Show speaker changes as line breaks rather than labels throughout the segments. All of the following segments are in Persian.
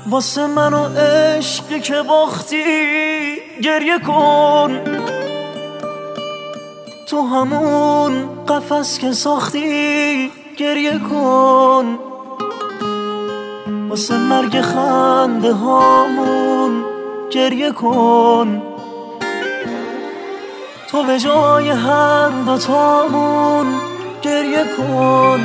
واسه من و عشقی که باختی گریه کن، تو همون قفس که ساختی گریه کن، واسه مرگ خنده هامون گریه کن، تو به جای هر دوتامون گریه کن،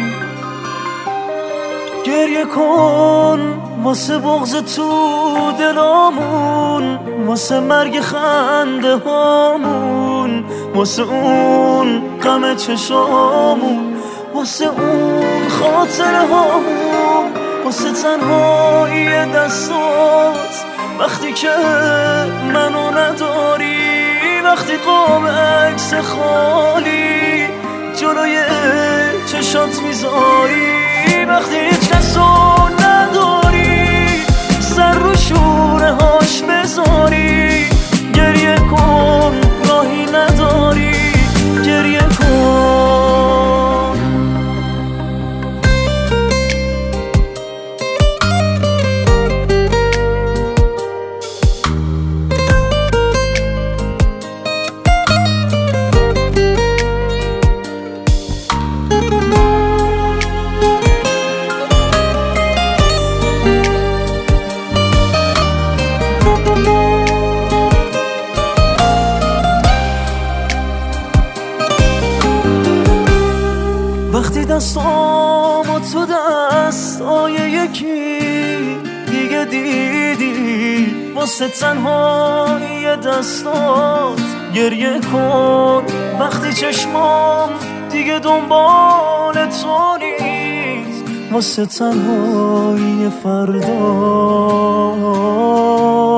گریه کن واسه بغض تو دلامون، واسه مرگ خنده هامون، واسه اون غم چشامون، واسه اون خاطره هامون، واسه تنهایی دستات وقتی که منو نداری، وقتی قاب عکس خالی جلوی چشات میذاری، وقتی هیچ کس رو نداری سر رو شوره هاش بذاری، گریه کن راهی نداری گریه کن. وقتی دستامو تو دستای یکی دیگه دیدی، واسه تنهایی دستات گریه کن، وقتی چشمام دیگه دنبال تو نیست، واسه تنهایی فردا